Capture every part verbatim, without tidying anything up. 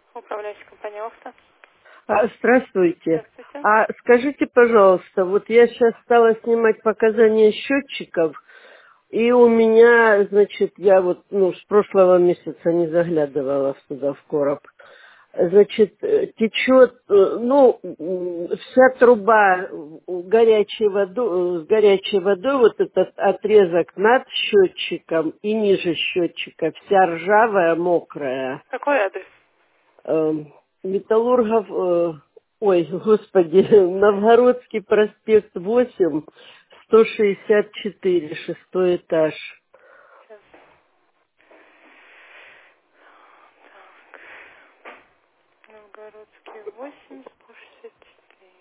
Управляющая компания Окта. А, здравствуйте. Здравствуйте. А скажите, пожалуйста, вот я сейчас стала снимать показания счетчиков, и у меня, значит, я вот, ну, с прошлого месяца не заглядывала туда в короб. Значит, э, течет, э, ну, м, вся труба э, горячей водой, с горячей водой, вот этот отрезок над счетчиком и ниже счетчика, вся ржавая, мокрая. Какой адрес? Эм, Металлургов, э, ой, господи, Новгородский проспект восемь, сто шестьдесят четыре, шестой этаж. Сейчас. Новгородский восемь, сто шестьдесят четыре.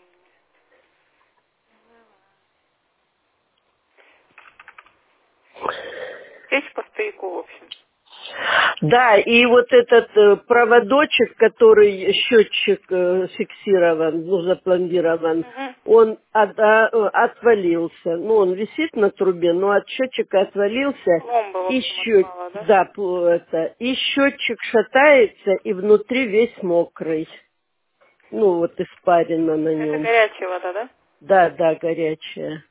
Речь по стояку, в общем. Да, и вот этот э, проводочек, который счетчик э, фиксирован, ну, запломбирован, Угу. он от- а, э, отвалился. Ну, он висит на трубе, но от счетчика отвалился. Пломба, в И общем, счет, отпала, да? да, п- это, и счетчик шатается, и внутри весь мокрый. Ну, вот испарина на Это нем. горячая вода, да? Да, да, горячая.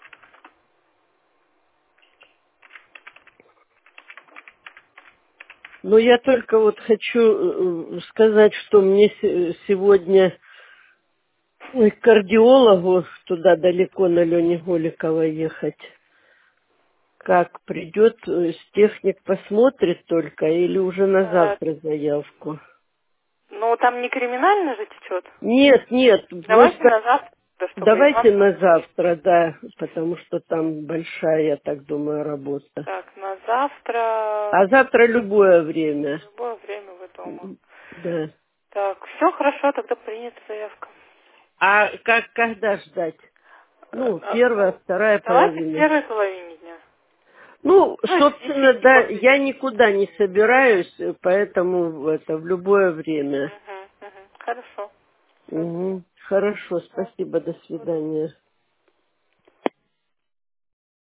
Но я только вот хочу э, сказать, что мне се- сегодня ой, к кардиологу туда далеко на Лене Голикова ехать. Как придет, э, техник посмотрит только или уже на А, завтра заявку? ну, там не криминально же течет. Нет, нет, Давайте просто на завтра, да, чтобы Иван давайте на посмотрел. завтра, да, потому что там большая, я так думаю, работа. Так, на завтра, А завтра любое время. любое время вы дома. Да. Так, все хорошо, тогда принята заявка. А как, когда ждать? Э, Ну, а, первая, Ну, вторая давайте в половина. первой половине дня. Ну, Ну, с собственно, десяти да, после я десяти. никуда не собираюсь, э, поэтому это в любое время. Угу, угу. Хорошо. Все, Мгм. Хорошо, да. спасибо, до Вот. свидания.